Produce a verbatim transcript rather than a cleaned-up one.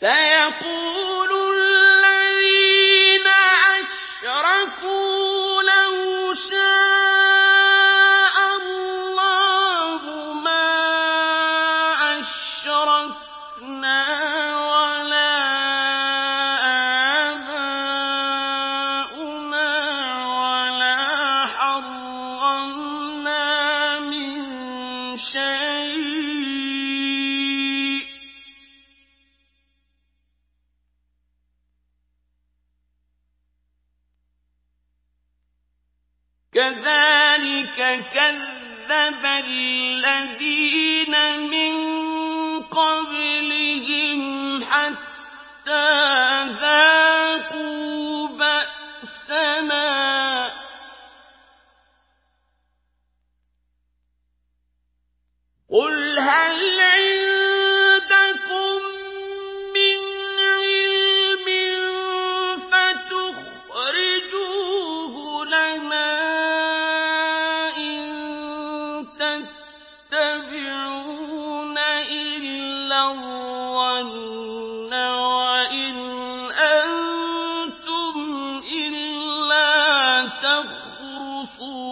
سيقول الذين أشركوا لو شاء الله ما أشركنا ولا آباؤنا ولا حرمنا من شيء كذلك كذب الذين من قبلهم حتى ذاقوا بأسنا قل هل عندكم من علم فتخرجوه لنا إن تتبعون إلا الظن وإن أنتم إلا تخرصون